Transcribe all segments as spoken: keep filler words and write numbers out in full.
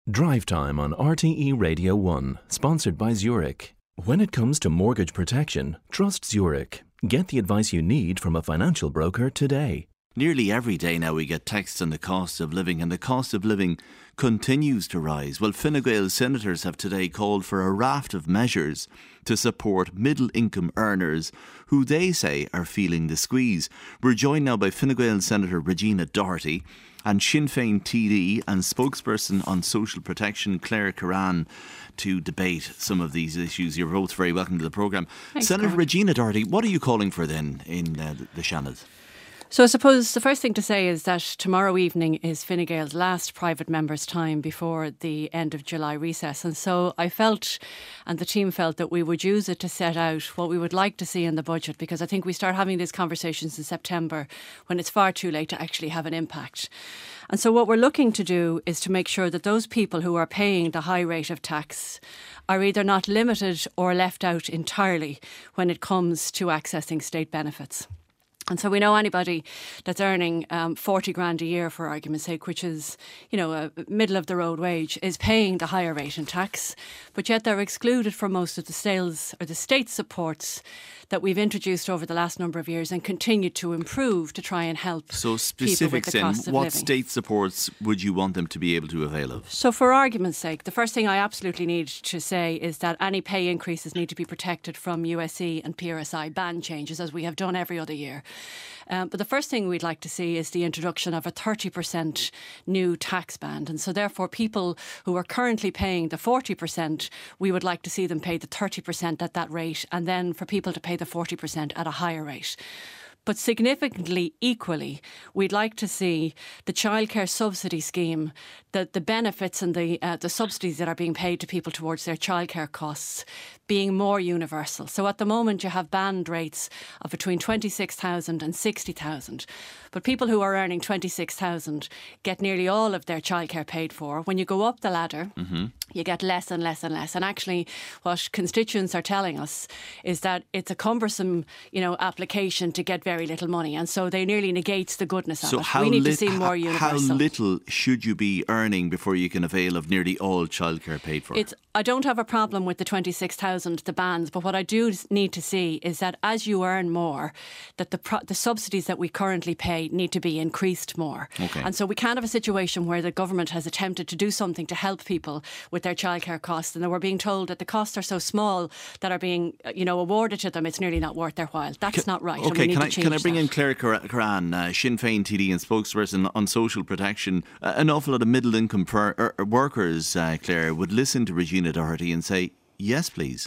Drive Time on R T E Radio one, sponsored by Zurich. When it comes to mortgage protection, trust Zurich. Get the advice you need from a financial broker today. Nearly every day now we get texts on the cost of living, and the cost of living continues to rise. Well, Fine Gael senators have today called for a raft of measures to support middle-income earners who they say are feeling the squeeze. We're joined now by Fine Gael Senator Regina Doherty and Sinn Féin T D and spokesperson on social protection Claire Curran to debate some of these issues. You're both very welcome to the programme. Senator Gordon. Regina Doherty, what are you calling for then in uh, the Seanad? So I suppose the first thing to say is that tomorrow evening is Fine Gael's last private members' time before the end of July recess. And so I felt, and the team felt, that we would use it to set out what we would like to see in the budget, because I think we start having these conversations in September when it's far too late to actually have an impact. And so what we're looking to do is to make sure that those people who are paying the high rate of tax are either not limited or left out entirely when it comes to accessing state benefits. And so we know anybody that's earning um, forty grand a year, for argument's sake, which is, you know, a middle of the road wage, is paying the higher rate in tax, but yet they're excluded from most of the sales or the state supports that we've introduced over the last number of years and continue to improve to try and help So people with specifics the in, cost of what living. state supports would you want them to be able to avail of? So for argument's sake, the first thing I absolutely need to say is that any pay increases need to be protected from U S E and P R S I ban changes, as we have done every other year. Um, but the first thing we'd like to see is the introduction of a thirty percent new tax band. And so therefore people who are currently paying the forty percent, we would like to see them pay the thirty percent at that rate, and then for people to pay the forty percent at a higher rate. But significantly, equally, we'd like to see the childcare subsidy scheme, the, the benefits and the uh, the subsidies that are being paid to people towards their childcare costs being more universal. So at the moment you have band rates of between twenty-six thousand and sixty thousand. But people who are earning twenty-six thousand get nearly all of their childcare paid for. When you go up the ladder, mm-hmm. you get less and less and less. And actually what constituents are telling us is that it's a cumbersome, you know, application to get very little money. And so they nearly negates the goodness So of it. how We need lit- to see more h- universal. How little should you be earning before you can avail of nearly all childcare paid for? It's, I don't have a problem with the twenty-six thousand, the bands, but what I do need to see is that as you earn more, that the pro- the subsidies that we currently pay need to be increased more. Okay. And so we can't have a situation where the government has attempted to do something to help people with their childcare costs, and then we're being told that the costs are so small that are being, you know, awarded to them, it's nearly not worth their while. That's Can- not right. and we Okay, need can to I change can I bring that. in Claire Cur- Curran, uh, Sinn Féin T D and spokesperson on social protection? Uh, an awful lot of middle income per, er, er, workers, uh, Claire, would listen to Regina Doherty and say, yes, please.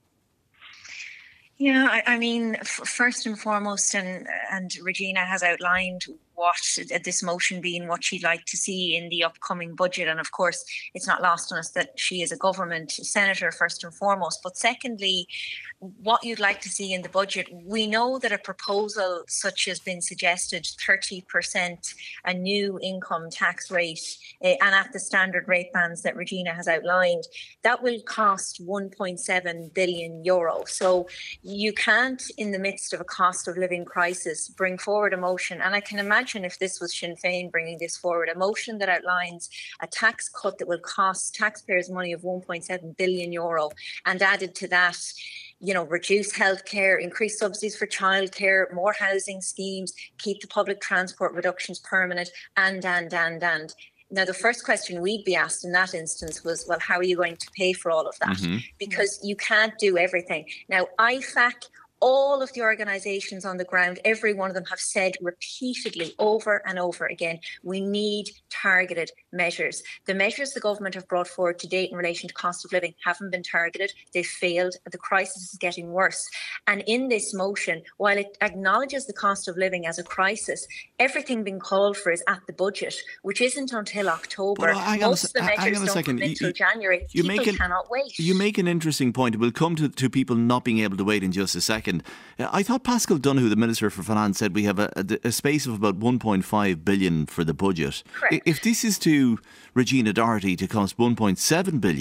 Yeah, I, I mean, f- first and foremost, and and Regina has outlined what this motion being what she'd like to see in the upcoming budget. And of course, it's not lost on us that she is a government senator first and foremost. But secondly, what you'd like to see in the budget, we know that a proposal such as been suggested, thirty percent, a new income tax rate, uh, and at the standard rate bands that Regina has outlined, that will cost one point seven billion euro. So you can't, in the midst of a cost of living crisis, bring forward a motion. And I can imagine if this was Sinn Féin bringing this forward, a motion that outlines a tax cut that will cost taxpayers money of one point seven billion euro, and added to that, you know, reduce healthcare, increase subsidies for childcare, more housing schemes, keep the public transport reductions permanent, and, and, and, and. Now, the first question we'd be asked in that instance was, well, how are you going to pay for all of that? Mm-hmm. Because you can't do everything. Now, I FAC, all of the organisations on the ground, every one of them have said repeatedly over and over again, we need targeted measures. The measures the government have brought forward to date in relation to cost of living haven't been targeted. They've failed. The crisis is getting worse. And in this motion, while it acknowledges the cost of living as a crisis, everything being called for is at the budget, which isn't until October. But hang on Most a, of the hang measures on a don't second. come until January. You People make an, cannot wait. You make an interesting point. We'll come to, to people not being able to wait in just a second. I thought Pascal Donoghue, the Minister for Finance, said we have a, a, a space of about one point five billion for the budget. Correct. If this is to Regina Doherty to cost one point seven billion,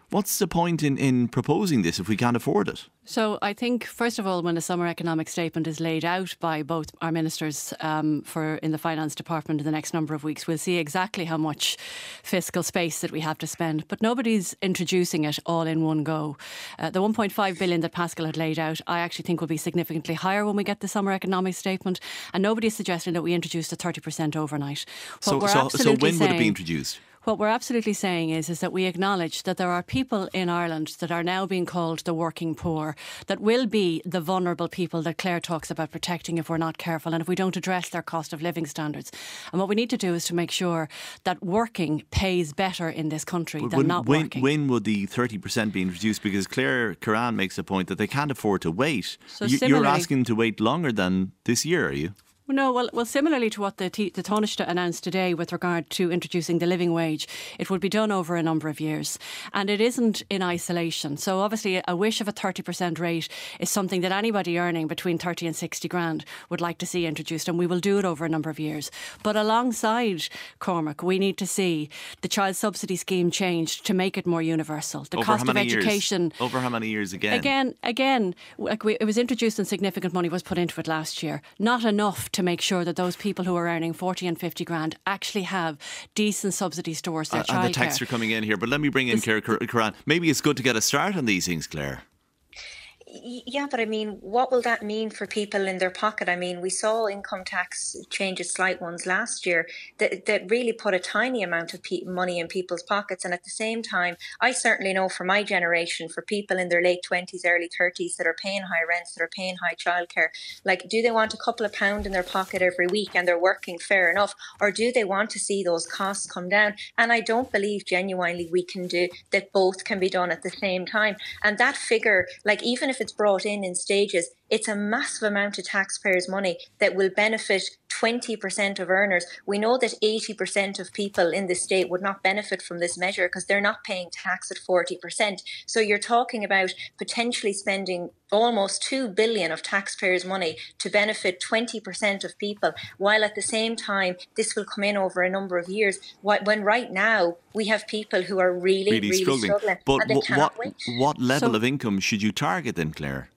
what's the point in, in proposing this if we can't afford it? So I think, first of all, when the summer economic statement is laid out by both our ministers um, for in the finance department in the next number of weeks, we'll see exactly how much fiscal space that we have to spend. But nobody's introducing it all in one go. Uh, the one point five billion that Pascal had laid out, I actually think will be significantly higher when we get the summer economic statement. And nobody's suggesting that we introduce the thirty percent overnight. What so, we're so, so when saying, would it be introduced? What we're absolutely saying is, is that we acknowledge that there are people in Ireland that are now being called the working poor, that will be the vulnerable people that Claire talks about protecting if we're not careful and if we don't address their cost of living standards. And what we need to do is to make sure that working pays better in this country but than when, not when, working. When would the thirty percent be introduced? Because Claire Curran makes a point that they can't afford to wait. So you, you're similarly- asking them to wait longer than this year, are you? No, well, well, similarly to what the, T- the Taoiseach announced today with regard to introducing the living wage, it would be done over a number of years. And it isn't in isolation. So obviously a wish of a thirty percent rate is something that anybody earning between thirty and sixty grand would like to see introduced, and we will do it over a number of years. But alongside, Cormac, we need to see the child subsidy scheme changed to make it more universal. The over cost how of many education... Years? Over how many years again? Again, again, like we, it was introduced and significant money was put into it last year. Not enough to make sure that those people who are earning forty and fifty grand actually have decent subsidies towards their uh, childcare. And the texts are coming in here, but let me bring in Claire Curran. Maybe it's good to get a start on these things, Claire. Yeah, but I mean, what will that mean for people in their pocket? I mean, we saw income tax changes, slight ones last year, that, that really put a tiny amount of pe- money in people's pockets. And at the same time, I certainly know for my generation, for people in their late twenties, early thirties that are paying high rents, that are paying high childcare, like, do they want a couple of pound in their pocket every week and they're working, fair enough? Or do they want to see those costs come down? And I don't believe genuinely we can do that. Both can be done at the same time. And that figure, like, even if it's brought in in stages, it's a massive amount of taxpayers' money that will benefit twenty percent of earners. We know that eighty percent of people in the state would not benefit from this measure because they're not paying tax at forty percent. So you're talking about potentially spending almost two billion of taxpayers' money to benefit twenty percent of people, while at the same time this will come in over a number of years, when right now we have people who are really, really, really struggling. struggling But and they what, cannot what, wait. what level So- of income should you target then, Claire?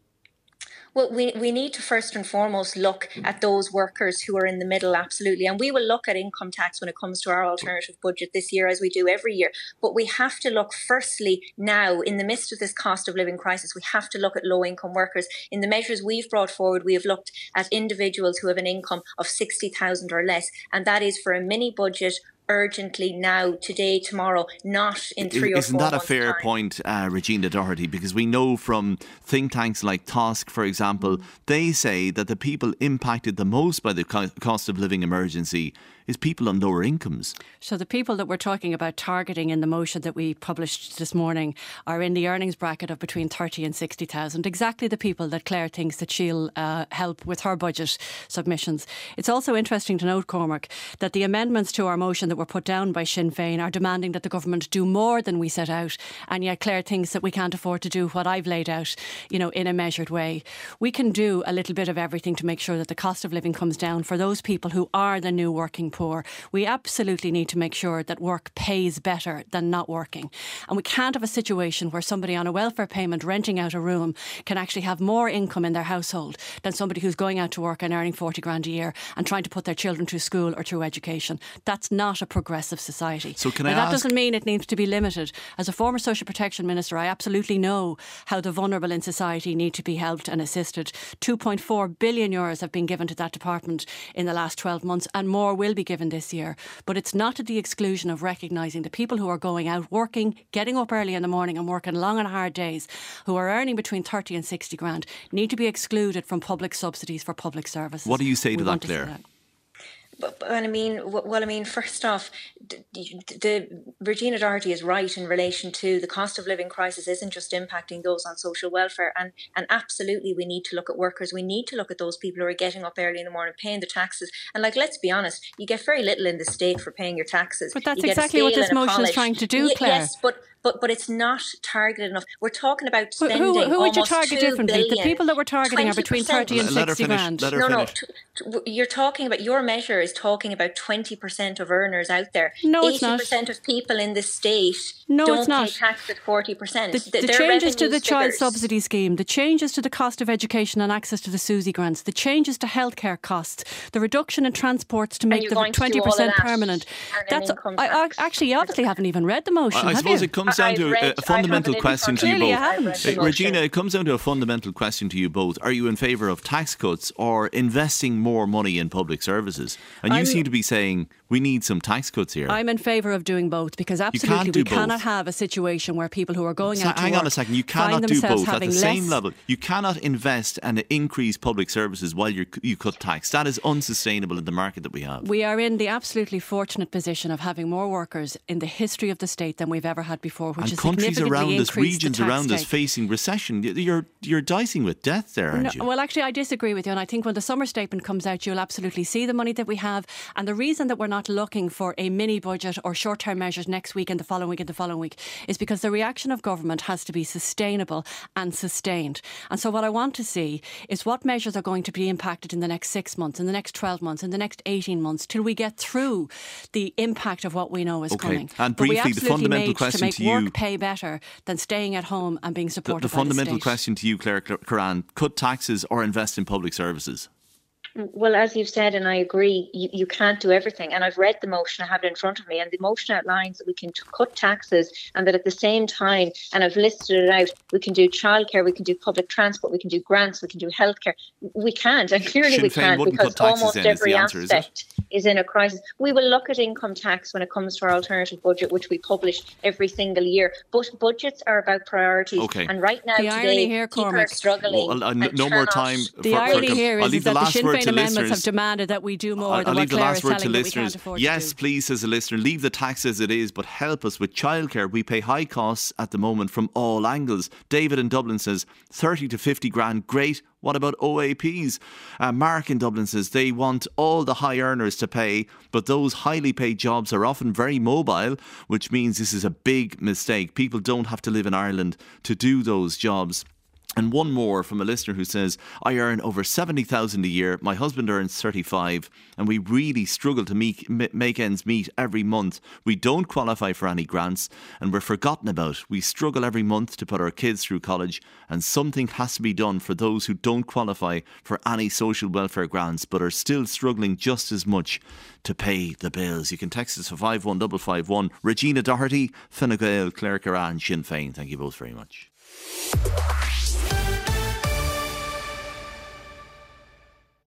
Well, we, we need to first and foremost look at those workers who are in the middle, absolutely. And we will look at income tax when it comes to our alternative budget this year, as we do every year. But we have to look firstly now, in the midst of this cost of living crisis, we have to look at low income workers. In the measures we've brought forward, we have looked at individuals who have an income of sixty thousand or less. And that is for a mini budget, urgently, now, today, tomorrow, not in three or Isn't four that a months' fair time. point, uh, Regina Doherty? Because we know from think tanks like Tusk, for example, they say that the people impacted the most by the co- cost of living emergency is people on lower incomes. So the people that we're talking about targeting in the motion that we published this morning are in the earnings bracket of between thirty and sixty thousand, exactly the people that Claire thinks that she'll uh, help with her budget submissions. It's also interesting to note, Cormac, that the amendments to our motion that were put down by Sinn Féin are demanding that the government do more than we set out, and yet Claire thinks that we can't afford to do what I've laid out, you know, in a measured way. We can do a little bit of everything to make sure that the cost of living comes down for those people who are the new working poor. We absolutely need to make sure that work pays better than not working. And we can't have a situation where somebody on a welfare payment renting out a room can actually have more income in their household than somebody who's going out to work and earning forty grand a year and trying to put their children through school or through education. That's not a progressive society. So can now, I that ask- doesn't mean it needs to be limited. As a former social protection minister, I absolutely know how the vulnerable in society need to be helped and assisted. two point four billion euros have been given to that department in the last twelve months, and more will be given this year. But it's not at the exclusion of recognising the people who are going out working, getting up early in the morning and working long and hard days, who are earning between thirty and sixty grand, need to be excluded from public subsidies for public services. What do you say to We that, want see Claire? that. But, but I mean, well, I mean, first off, the, the Regina Doherty is right in relation to the cost of living crisis isn't just impacting those on social welfare, and and absolutely we need to look at workers. We need to look at those people who are getting up early in the morning, paying their taxes. And like, let's be honest, you get very little in the state for paying your taxes. But that's You get a exactly what scale this and a motion is polish. trying to do, Ye- Claire. Yes, but but but it's not targeted enough. We're talking about spending who, who, who would you almost target two differently? billion. The people that we're targeting are between thirty and Let her sixty finish. grand. Let her no, finish. no. T- t- you're talking about, your measure is talking about twenty percent of earners out there. No, it's not. eighty percent of people in the state no, don't it's not. pay tax at forty percent. The, the changes to the child subsidy scheme, the changes to the cost of education and access to the SUSI grants, the changes to healthcare costs, the reduction in transports to make them twenty percent permanent. That's I, I actually you obviously haven't even read the motion. I, I have suppose you? it comes down I've to read, a fundamental question to you Clearly both. you Uh, Regina, it comes down to a fundamental question to you both. Are you in favour of tax cuts or investing more money in public services? And you I'm, seem to be saying we need some tax cuts here. I'm in favour of doing both, because absolutely we both. cannot have a situation where people who are going so out to hang work on a second. You cannot do both at the same level. You cannot invest and increase public services while you you cut tax. That is unsustainable in the market that we have. We are in the absolutely fortunate position of having more workers in the history of the state than we've ever had before, which and has countries significantly around us, increased regions the tax around us take. facing recession. You're you're dicing with death there, aren't no, you? Well, actually, I disagree with you, and I think when the summer statement comes out, you'll absolutely see the money that we have. And the reason that we're not looking for a mini budget or short-term measures next week and the following week and the following week is because the reaction of government has to be sustainable and sustained. And so what I want to see is what measures are going to be impacted in the next six months, in the next twelve months, in the next eighteen months, till we get through the impact of what we know is okay. coming. And but briefly, we the fundamental question to make to you, work pay better than staying at home and being supported the, the by fundamental the state. question to you, Claire Curran: cut taxes or invest in public services? Well, as you've said, and I agree, you, you can't do everything. And I've read the motion, I have it in front of me, and the motion outlines that we can t- cut taxes and that at the same time, and I've listed it out, we can do childcare, we can do public transport, we can do grants, we can do healthcare. We can't, and clearly Sinn we Féin can't, because almost in, every answer, aspect is, is in a crisis. We will look at income tax when it comes to our alternative budget, which we publish every single year. But budgets are about priorities. Okay. And right now, the today, irony here, people Cormac, are struggling. Well, uh, no, no more time. The for, irony for, here I'll is, leave is the that the last Sinn word Féin to amendments listeners. have demanded that we do more I'll, than I'll what leave the Claire last is word telling to that we listeners. can't afford Yes, to do. please, as a listener, leave the tax as it is, but help us with childcare. We pay high costs at the moment from all angles. David in Dublin says thirty to fifty grand, great. What about O A Ps? Uh, Mark in Dublin says they want all the high earners to pay, but those highly paid jobs are often very mobile, which means this is a big mistake. People don't have to live in Ireland to do those jobs. And one more from a listener who says, I earn over seventy thousand a year. My husband earns thirty-five, and we really struggle to make, make ends meet every month. We don't qualify for any grants, and we're forgotten about. We struggle every month to put our kids through college, and something has to be done for those who don't qualify for any social welfare grants, but are still struggling just as much to pay the bills. You can text us for five one five five one. Regina Doherty, Fine Gael, Claire Curran, Sinn Féin. Thank you both very much.